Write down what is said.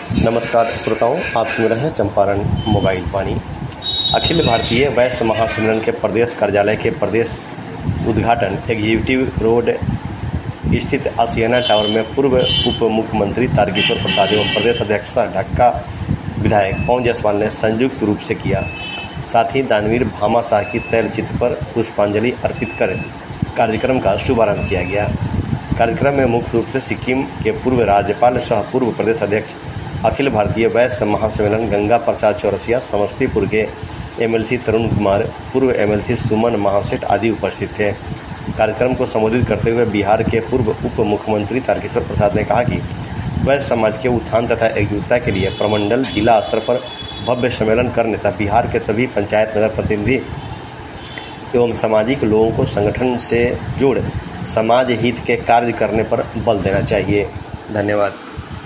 नमस्कार श्रोताओं, आप सुन रहे हैं चंपारण मोबाइल वाणी। अखिल भारतीय वैश्य महासम्मेलन के प्रदेश कार्यालय के प्रदेश उद्घाटन एग्जीक्यूटिव रोड स्थित आसियाना टावर में पूर्व उप मुख्यमंत्री तारकिशोर प्रसाद एवं प्रदेश अध्यक्ष ढाका विधायक पवन जायसवाल ने संयुक्त रूप से किया। साथ ही दानवीर भामा शाह की तैलचित्र पर पुष्पांजलि अर्पित कर कार्यक्रम का शुभारंभ किया गया। कार्यक्रम में मुख्य रूप से सिक्किम के पूर्व राज्यपाल सह पूर्व प्रदेश अध्यक्ष अखिल भारतीय वैश्य महासम्मेलन गंगा प्रसाद चौरसिया, समस्तीपुर के एमएलसी तरुण कुमार, पूर्व एमएलसी सुमन महासेठ आदि उपस्थित थे। कार्यक्रम को संबोधित करते हुए बिहार के पूर्व उप मुख्यमंत्री तारकिशोर प्रसाद ने कहा कि वैश्य समाज के उत्थान तथा एकजुटता के लिए प्रमंडल जिला स्तर पर भव्य सम्मेलन करने तथा बिहार के सभी पंचायत नगर प्रतिनिधि एवं सामाजिक लोगों को संगठन से जोड़ समाज हित के कार्य करने पर बल देना चाहिए। धन्यवाद।